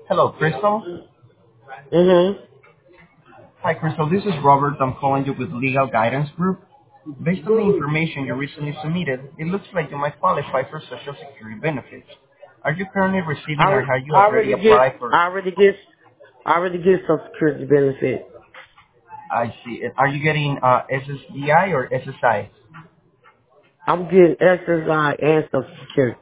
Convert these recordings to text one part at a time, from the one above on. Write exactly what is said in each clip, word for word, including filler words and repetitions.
Hello, Crystal. Mm-hmm. Hi, Crystal. This is Robert. I'm calling you with Legal Guidance Group. Based on the information you recently submitted, it looks like you might qualify for Social Security benefits. Are you currently receiving I, or have you I already already get, applied for? I already get, I already get Social Security benefit. I see it. Are you getting uh, S S D I or S S I? I'm getting S S I and Social Security.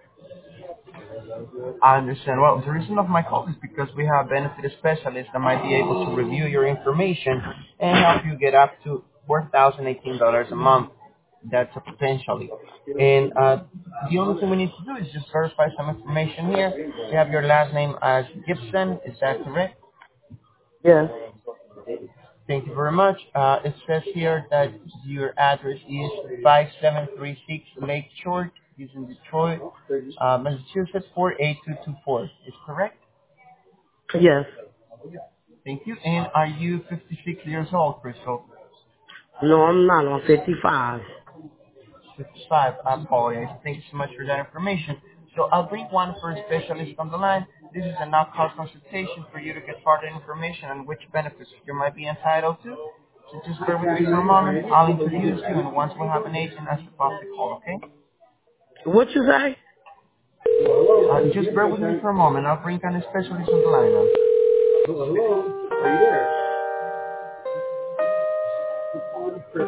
I understand. Well, the reason of my call is because we have benefit specialists that might be able to review your information and help you get up to four thousand eighteen dollars a month. That's a potentially. And uh, the only thing we need to do is just verify some information here. We have your last name as Gibson. Is that correct? Yes. Thank you very much. Uh, it says here that your address is five seven three six Lake Shore, is in Detroit, uh, Massachusetts four eight two two four. Is correct? Yes. Thank you. And are you fifty-six years old, Crystal? No, I'm not. I'm fifty-five. fifty-five. I apologize. Thank you so much for that information. So I'll bring one for a specialist on the line. This is a no-cost consultation for you to get further information on which benefits you might be entitled to. So just bear with me for a moment. I'll introduce you, and once we have an agent, I'll step off the call, okay? What you say? Uh, just bear with me for a moment. I'll bring on a specialist on the line now.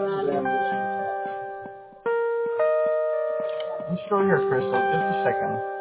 I'm still here, Crystal. Just a second.